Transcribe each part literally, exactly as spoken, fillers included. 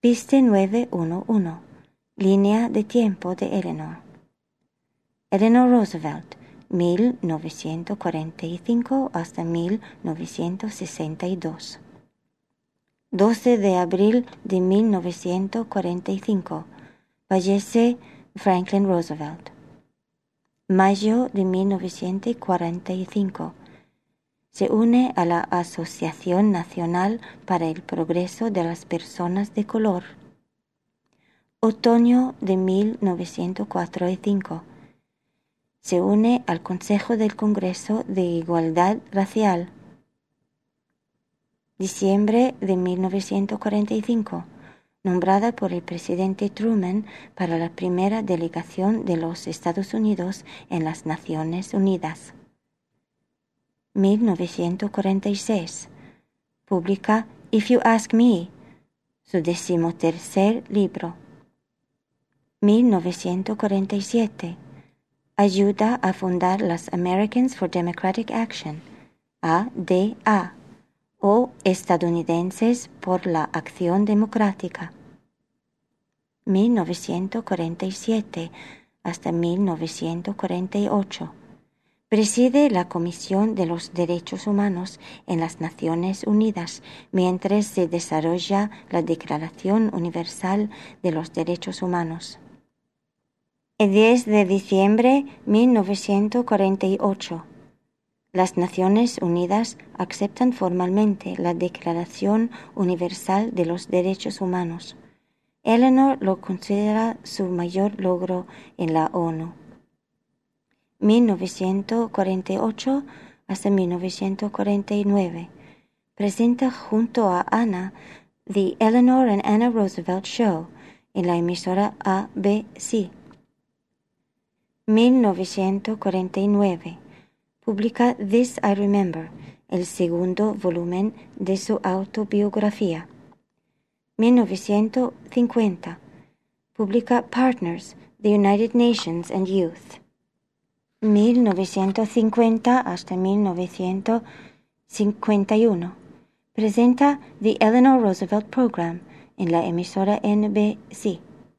Piste nueve uno uno. Línea de tiempo de Eleanor. Eleanor Roosevelt, mil novecientos cuarenta y cinco hasta mil novecientos sesenta y dos. doce de abril de mil novecientos cuarenta y cinco. Fallece Franklin Roosevelt. Mayo de mil novecientos cuarenta y cinco. Se une a la Asociación Nacional para el Progreso de las Personas de Color. Otoño de mil novecientos cuarenta y cinco. Se une al Consejo del Congreso de Igualdad Racial. Diciembre de mil novecientos cuarenta y cinco. Nombrada por el presidente Truman para la primera delegación de los Estados Unidos en las Naciones Unidas. mil novecientos cuarenta y seis. Publica If You Ask Me, su decimotercer libro. mil novecientos cuarenta y siete. Ayuda a fundar las Americans for Democratic Action, A D A, o Estadounidenses por la Acción Democrática. mil novecientos cuarenta y siete hasta mil novecientos cuarenta y ocho. Preside la Comisión de los Derechos Humanos en las Naciones Unidas mientras se desarrolla la Declaración Universal de los Derechos Humanos. El diez de diciembre de mil novecientos cuarenta y ocho. Las Naciones Unidas aceptan formalmente la Declaración Universal de los Derechos Humanos. Eleanor lo considera su mayor logro en la ONU. mil novecientos cuarenta y ocho hasta mil novecientos cuarenta y nueve. Presenta junto a Anna The Eleanor and Anna Roosevelt Show en la emisora A B C. mil novecientos cuarenta y nueve. Publica This I Remember, el segundo volumen de su autobiografía. mil novecientos cincuenta. Publica Partners, The United Nations and Youth. mil novecientos cincuenta hasta mil novecientos cincuenta y uno. Presenta The Eleanor Roosevelt Program en la emisora N B C.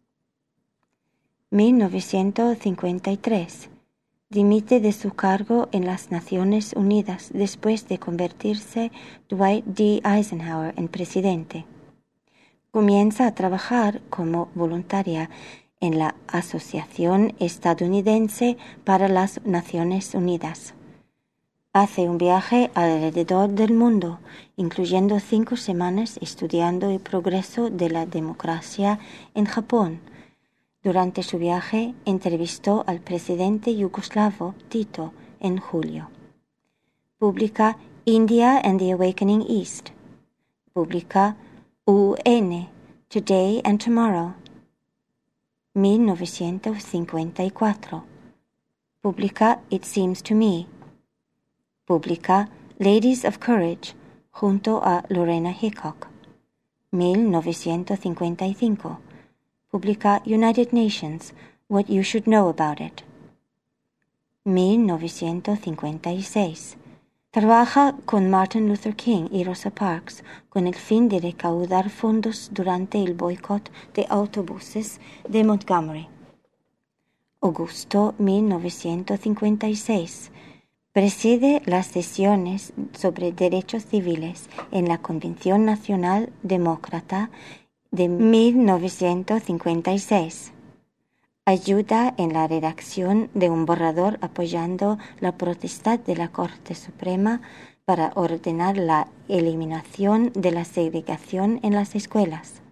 mil novecientos cincuenta y tres. Dimite de su cargo en las Naciones Unidas después de convertirse Dwight D. Eisenhower en presidente. Comienza a trabajar como voluntaria en la Asociación Estadounidense para las Naciones Unidas. Hace un viaje alrededor del mundo, incluyendo cinco semanas estudiando el progreso de la democracia en Japón. Durante su viaje, entrevistó al presidente yugoslavo Tito en julio. Publica India and the Awakening East. Publica U N, Today and Tomorrow. mil novecientos cincuenta y cuatro. Publica It Seems to Me. Publica Ladies of Courage junto a Lorena Hickok. mil novecientos cincuenta y cinco. Publica United Nations, What You Should Know About It. mil novecientos cincuenta y seis. Trabaja con Martin Luther King y Rosa Parks con el fin de recaudar fondos durante el boicot de autobuses de Montgomery. Agosto mil novecientos cincuenta y seis. Preside las sesiones sobre derechos civiles en la Convención Nacional Demócrata de mil novecientos cincuenta y seis. Ayuda en la redacción de un borrador apoyando la protesta de la Corte Suprema para ordenar la eliminación de la segregación en las escuelas.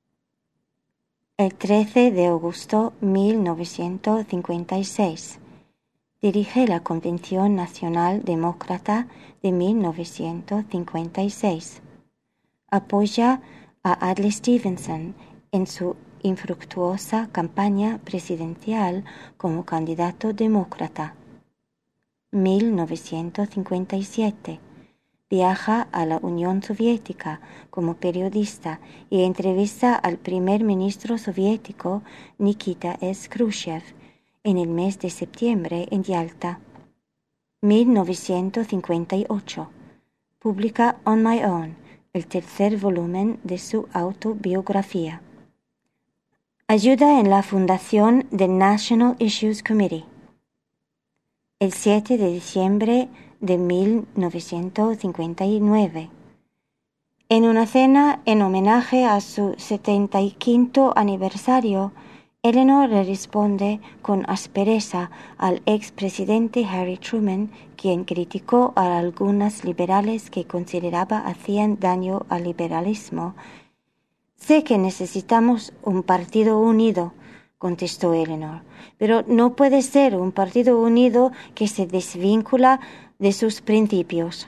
El trece de agosto de mil novecientos cincuenta y seis. Dirige la Convención Nacional Demócrata de mil novecientos cincuenta y seis. Apoya a Adlai Stevenson en su infructuosa campaña presidencial como candidato demócrata. mil novecientos cincuenta y siete. Viaja a la Unión Soviética como periodista y entrevista al primer ministro soviético Nikita S. Khrushchev en el mes de septiembre en Yalta. mil novecientos cincuenta y ocho. Publica On My Own, el tercer volumen de su autobiografía. Ayuda en la fundación del National Issues Committee. El siete de diciembre de mil novecientos cincuenta y nueve. En una cena en homenaje a su setenta y quinto aniversario, Eleanor le responde con aspereza al expresidente Harry Truman, quien criticó a algunas liberales que consideraba hacían daño al liberalismo. «Sé que necesitamos un partido unido», contestó Eleanor, «pero no puede ser un partido unido que se desvincula de sus principios».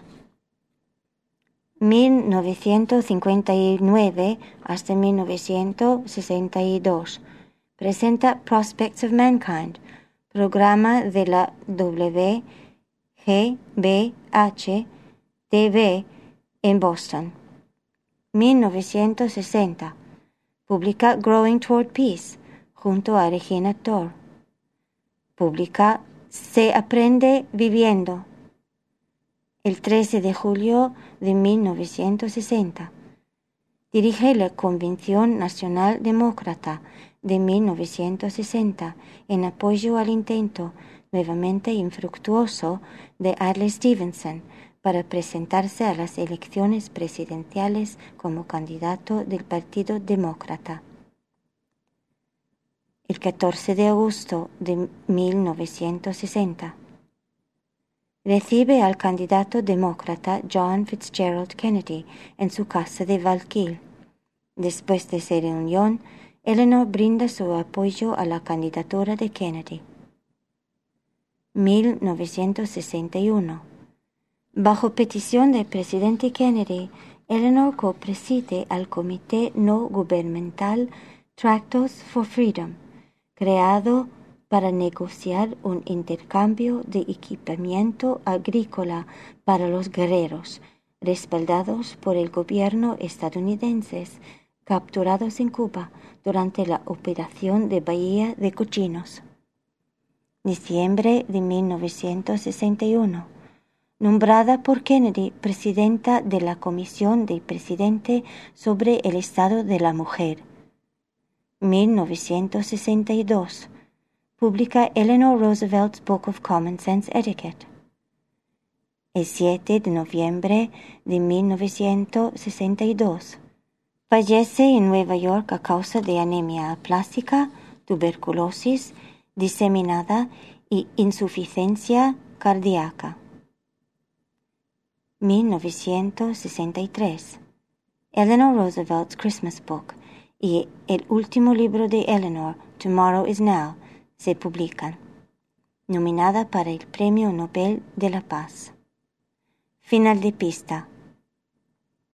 mil novecientos cincuenta y nueve hasta mil novecientos sesenta y dos. Presenta Prospects of Mankind, programa de la W G B H T V en Boston. mil novecientos sesenta. Publica Growing Toward Peace junto a Regina Thor. Publica Se aprende viviendo. El trece de julio de mil novecientos sesenta. Dirige la Convención Nacional Demócrata de mil novecientos sesenta en apoyo al intento, nuevamente infructuoso, de Adlai Stevenson para presentarse a las elecciones presidenciales como candidato del Partido Demócrata. El catorce de agosto de mil novecientos sesenta. Recibe al candidato demócrata John Fitzgerald Kennedy en su casa de Valkill. Después de esa reunión, Eleanor brinda su apoyo a la candidatura de Kennedy. mil novecientos sesenta y uno. Bajo petición del presidente Kennedy, Eleanor copreside al comité no gubernamental Tractors for Freedom, creado para negociar un intercambio de equipamiento agrícola para los guerreros, respaldados por el gobierno estadounidense, capturados en Cuba durante la operación de Bahía de Cochinos. Diciembre de mil novecientos sesenta y uno. Nombrada por Kennedy presidenta de la Comisión del Presidente sobre el Estado de la Mujer. mil novecientos sesenta y dos. Publica Eleanor Roosevelt's Book of Common Sense Etiquette. El siete de noviembre de mil novecientos sesenta y dos. Fallece en Nueva York a causa de anemia aplástica, tuberculosis diseminada y insuficiencia cardíaca. mil novecientos sesenta y tres. Eleanor Roosevelt's Christmas Book y el último libro de Eleanor, Tomorrow is Now, se publican. Nominada para el Premio Nobel de la Paz. Final de pista.